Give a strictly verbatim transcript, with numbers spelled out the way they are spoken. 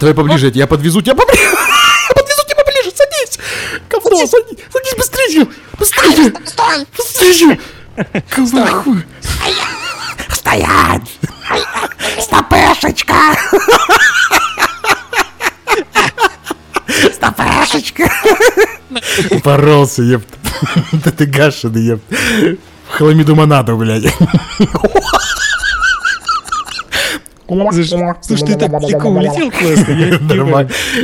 Давай поближе, я подвезу тебя поближе. Я подвезу тебя поближе, садись. Говно, садись, садись быстрее. Быстрее. Стой! Быстрее. Говно, хуй. Стоять! Стопешечка! Стопешечка! Упоролся, епт. Да ты гашеный, епт. В хламиду монаду, блядь. Слушай, ты так далеко улетел классно. Нормально.